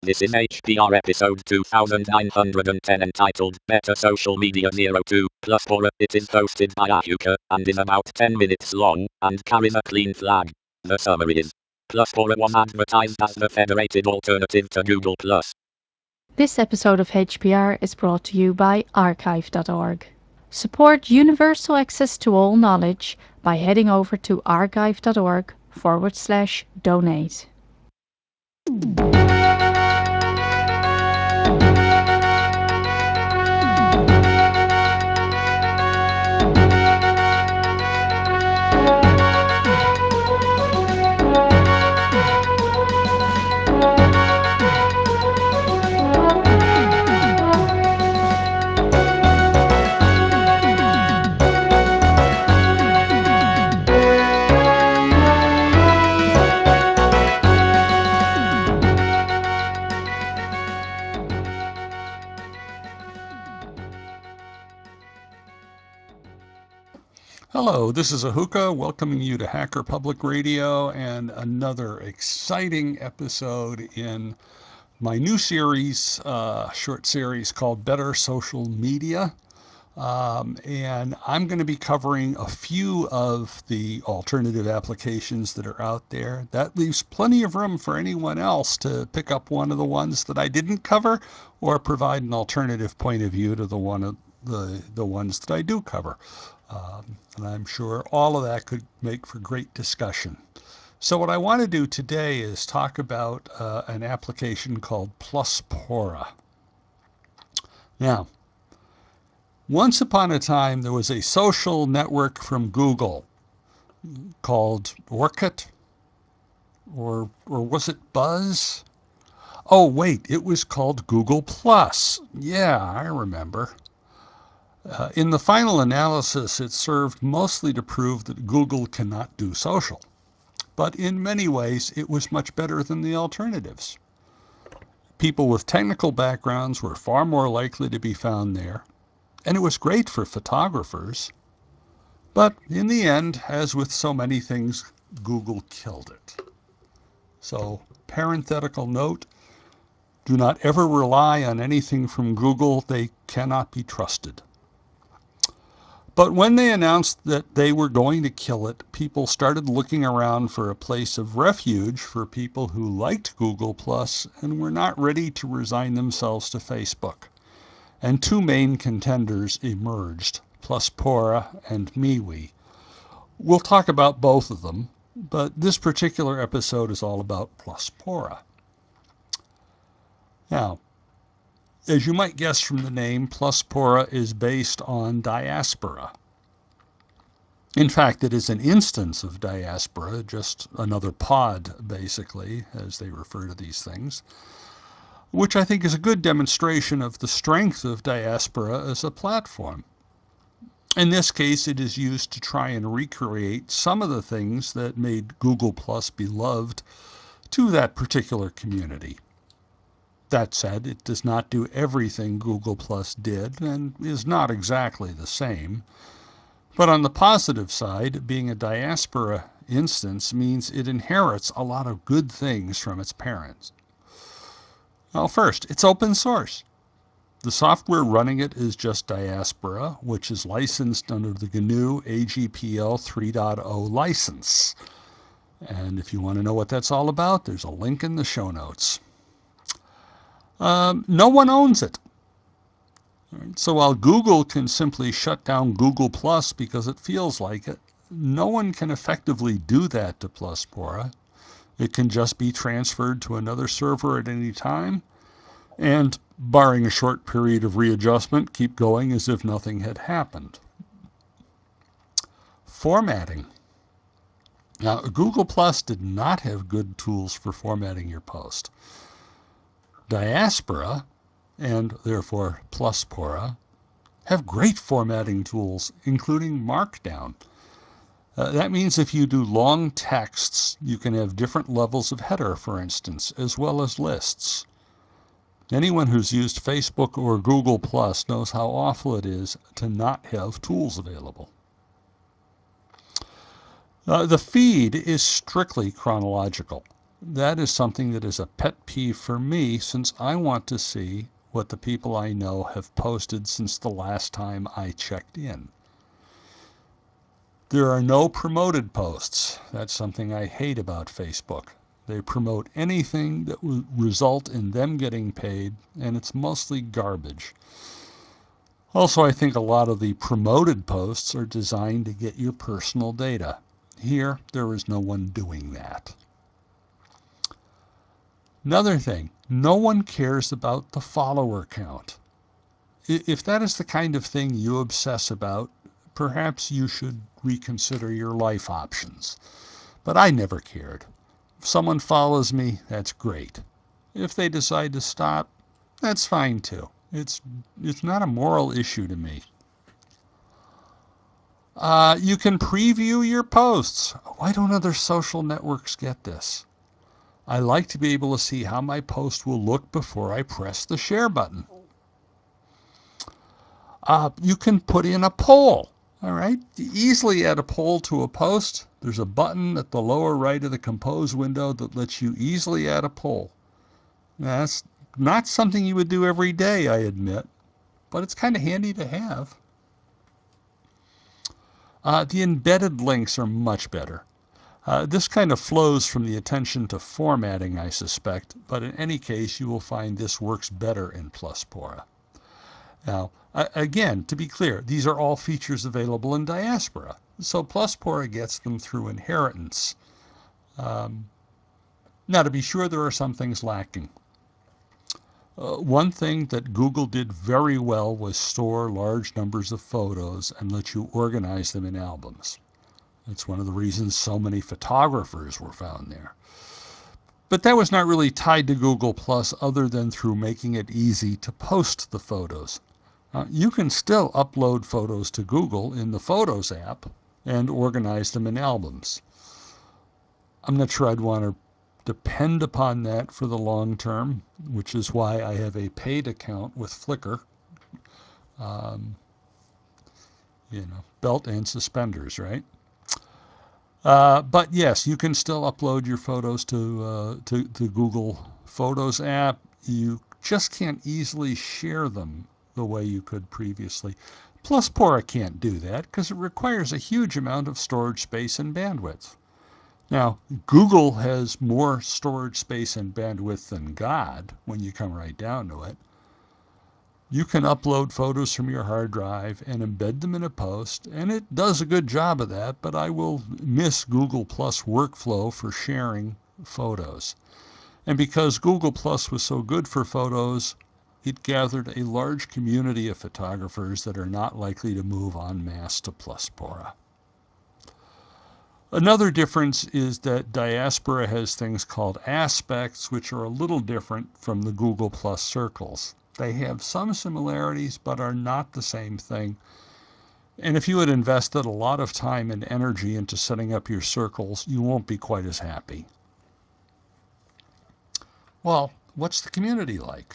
This is HPR episode 2910 entitled Better Social Media 02 plus Pora. It is hosted by Ahuka and is about 10 minutes long and carries a clean flag. The summary is Plus Pora was advertised as the federated alternative to Google Plus. This episode of HPR is brought to you by archive.org. Support universal access to all knowledge by heading over to archive.org/donate. Hello, this is Ahuka welcoming you to Hacker Public Radio and another exciting episode in my new series, short series called Better Social Media. And I'm going to be covering a few of the alternative applications that are out there. That leaves plenty of room for anyone else to pick up one of the ones that I didn't cover or provide an alternative point of view to the ones that I do cover. And I'm sure all of that could make for great discussion. So what I want to do today is talk about an application called Pluspora. Now, once upon a time, there was a social network from Google called Orkut, or was it Buzz? Oh, wait, it was called Google Plus. Yeah, I remember. In the final analysis, it served mostly to prove that Google cannot do social. But in many ways, it was much better than the alternatives. People with technical backgrounds were far more likely to be found there, and it was great for photographers. But in the end, as with so many things, Google killed it. So, parenthetical note, do not ever rely on anything from Google. They cannot be trusted. But when they announced that they were going to kill it, people started looking around for a place of refuge for people who liked Google Plus and were not ready to resign themselves to Facebook. And two main contenders emerged, Pluspora and MeWe. We'll talk about both of them, but this particular episode is all about Pluspora. Now, as you might guess from the name, Pluspora is based on Diaspora. In fact, it is an instance of Diaspora, just another pod, basically, as they refer to these things, which I think is a good demonstration of the strength of Diaspora as a platform. In this case, it is used to try and recreate some of the things that made Google Plus beloved to that particular community. That said, it does not do everything Google Plus did and is not exactly the same. But on the positive side, being a Diaspora instance means it inherits a lot of good things from its parents. Well, first, it's open source. The software running it is just Diaspora, which is licensed under the GNU AGPL 3.0 license. And if you want to know what that's all about, there's a link in the show notes. No one owns it. So while Google can simply shut down Google Plus because it feels like it, no one can effectively do that to Pluspora. It can just be transferred to another server at any time, and, barring a short period of readjustment, keep going as if nothing had happened. Formatting. Now, Google Plus did not have good tools for formatting your post. Diaspora, and therefore Pluspora, have great formatting tools, including Markdown. That means if you do long texts, you can have different levels of header, for instance, as well as lists. Anyone who's used Facebook or Google Plus knows how awful it is to not have tools available. The feed is strictly chronological. That is something that is a pet peeve for me, since I want to see what the people I know have posted since the last time I checked in. There are no promoted posts. That's something I hate about Facebook. They promote anything that will result in them getting paid, and it's mostly garbage. Also, I think a lot of the promoted posts are designed to get your personal data. Here, there is no one doing that. Another thing, no one cares about the follower count. If that is the kind of thing you obsess about, perhaps you should reconsider your life options. But I never cared. If someone follows me, that's great. If they decide to stop, that's fine too. It's not a moral issue to me. You can preview your posts. Why don't other social networks get this? I like to be able to see how my post will look before I press the share button. You can put in a poll. All right, you easily add a poll to a post. There's a button at the lower right of the compose window that lets you easily add a poll. Now, that's not something you would do every day, I admit, but it's kind of handy to have. The embedded links are much better. This kind of flows from the attention to formatting, I suspect, but in any case, you will find this works better in Pluspora. Now, again, to be clear, these are all features available in Diaspora, so Pluspora gets them through inheritance. Now, to be sure, there are some things lacking. One thing that Google did very well was store large numbers of photos and let you organize them in albums. That's one of the reasons so many photographers were found there. But that was not really tied to Google Plus other than through making it easy to post the photos. You can still upload photos to Google in the Photos app and organize them in albums. I'm not sure I'd want to depend upon that for the long term, which is why I have a paid account with Flickr. Belt and suspenders, right? But yes, you can still upload your photos to Google Photos app. You just can't easily share them the way you could previously. Pluspora can't do that because it requires a huge amount of storage space and bandwidth. Now, Google has more storage space and bandwidth than God when you come right down to it. You can upload photos from your hard drive and embed them in a post, and it does a good job of that, but I will miss Google Plus workflow for sharing photos. And because Google Plus was so good for photos, it gathered a large community of photographers that are not likely to move en masse to Pluspora. Another difference is that Diaspora has things called aspects, which are a little different from the Google Plus circles. They have some similarities, but are not the same thing. And if you had invested a lot of time and energy into setting up your circles, you won't be quite as happy. Well, what's the community like?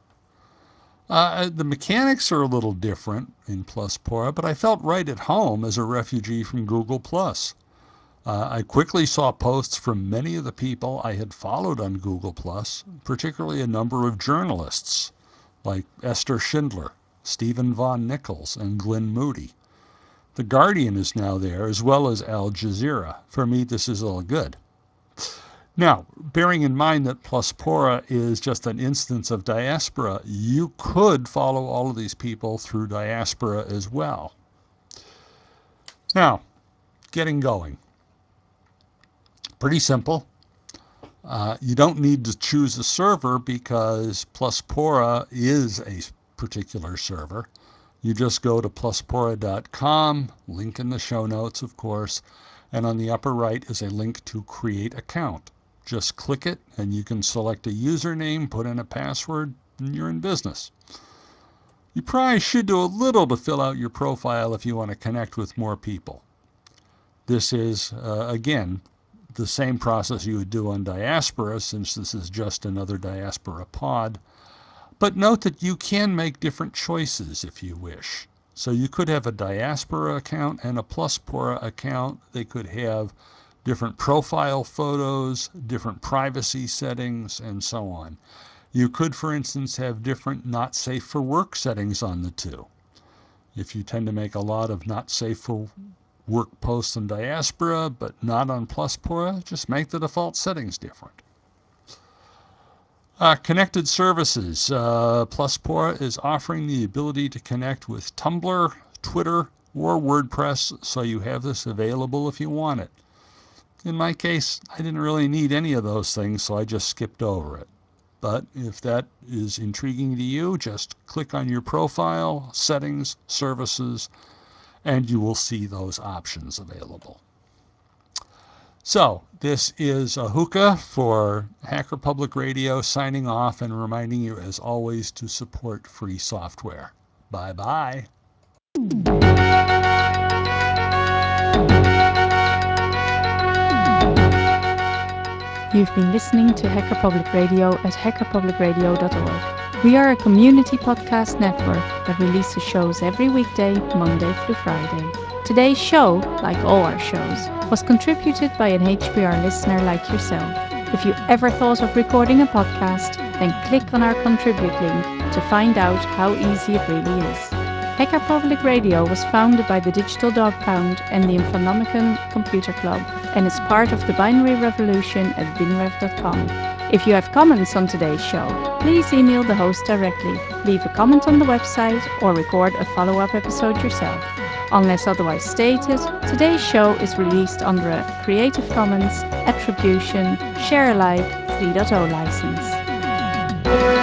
The mechanics are a little different in Pluspora, but I felt right at home as a refugee from Google Plus. I quickly saw posts from many of the people I had followed on Google+, particularly a number of journalists like Esther Schindler, Stephen Von Nichols, and Glenn Moody. The Guardian is now there, as well as Al Jazeera. For me, this is all good. Now, bearing in mind that Pluspora is just an instance of Diaspora, you could follow all of these people through Diaspora as well. Now, getting going. Pretty simple. You don't need to choose a server because Pluspora is a particular server. You just go to pluspora.com, link in the show notes, of course, and on the upper right is a link to create account. Just click it and you can select a username, put in a password, and you're in business. You probably should do a little to fill out your profile if you want to connect with more people. This is, again, the same process you would do on Diaspora, since this is just another Diaspora pod. But note that you can make different choices if you wish. So you could have a Diaspora account and a Pluspora account. They could have different profile photos, different privacy settings, and so on. You could, for instance, have different not safe for work settings on the two. If you tend to make a lot of not safe for work posts on Diaspora, but not on Pluspora, just make the default settings different. Connected services. Pluspora is offering the ability to connect with Tumblr, Twitter, or WordPress, so you have this available if you want it. In my case, I didn't really need any of those things, so I just skipped over it. But if that is intriguing to you, just click on your profile, settings, services, and you will see those options available. So this is Ahuka for Hacker Public Radio signing off and reminding you, as always, to support free software. Bye-bye. You've been listening to Hacker Public Radio at hackerpublicradio.org. We are a community podcast network that releases shows every weekday, Monday through Friday. Today's show, like all our shows, was contributed by an HPR listener like yourself. If you ever thought of recording a podcast, then click on our contribute link to find out how easy it really is. Hacker Public Radio was founded by the Digital Dog Pound and the Infonomicon Computer Club and is part of the binary revolution at binrev.com. If you have comments on today's show, please email the host directly, leave a comment on the website, or record a follow-up episode yourself. Unless otherwise stated, today's show is released under a Creative Commons Attribution Share Alike 3.0 license.